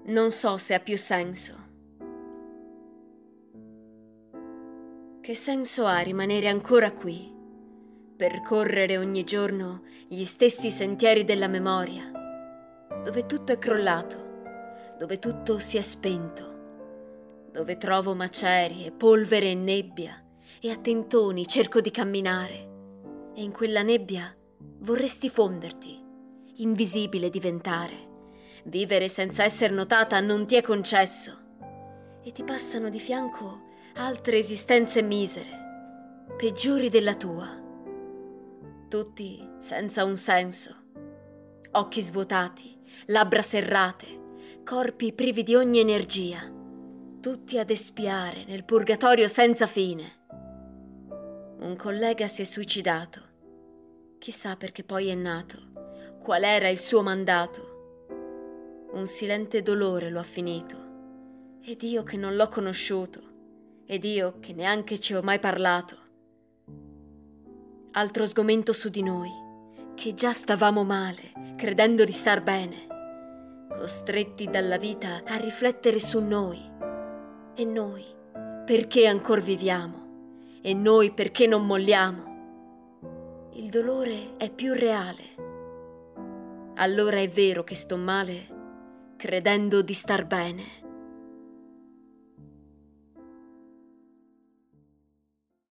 Non so se ha più senso. Che senso ha rimanere ancora qui, percorrere ogni giorno gli stessi sentieri della memoria, dove tutto è crollato, dove tutto si è spento, dove trovo macerie, polvere e nebbia, e a tentoni cerco di camminare, e in quella nebbia vorresti fonderti, invisibile diventare. Vivere senza essere notata non ti è concesso, e ti passano di fianco altre esistenze misere, peggiori della tua, tutti senza un senso, occhi svuotati, labbra serrate, corpi privi di ogni energia, tutti ad espiare nel purgatorio senza fine. Un collega si è suicidato, chissà perché poi è nato, qual era il suo mandato. Un silente dolore lo ha finito, ed io che non l'ho conosciuto, ed io che neanche ci ho mai parlato. Altro sgomento su di noi, che già stavamo male, credendo di star bene, costretti dalla vita a riflettere su noi. E noi, perché ancor viviamo? E noi perché non molliamo? Il dolore è più reale. Allora è vero che sto male, credendo di star bene.